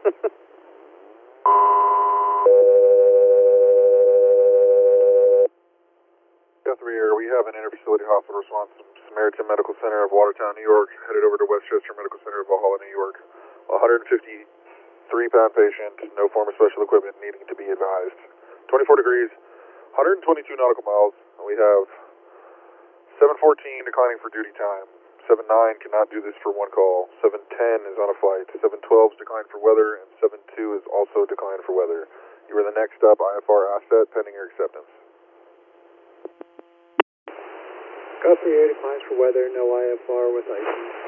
Guthrie here. We have an interfacility hospital response from Samaritan Medical Center of Watertown, New York, headed over to Westchester Medical Center of Valhalla, New York. 153-pound patient, no form of special equipment needing to be advised. 24 degrees, 122 nautical miles, and we have 714 declining for duty time. 79 cannot do this for one call. 710 is on a flight. 712 is declined for weather, and 72 is also declined for weather. You are the next up, IFR asset, pending your acceptance. Guthrie 8 declines for weather, no IFR with ice.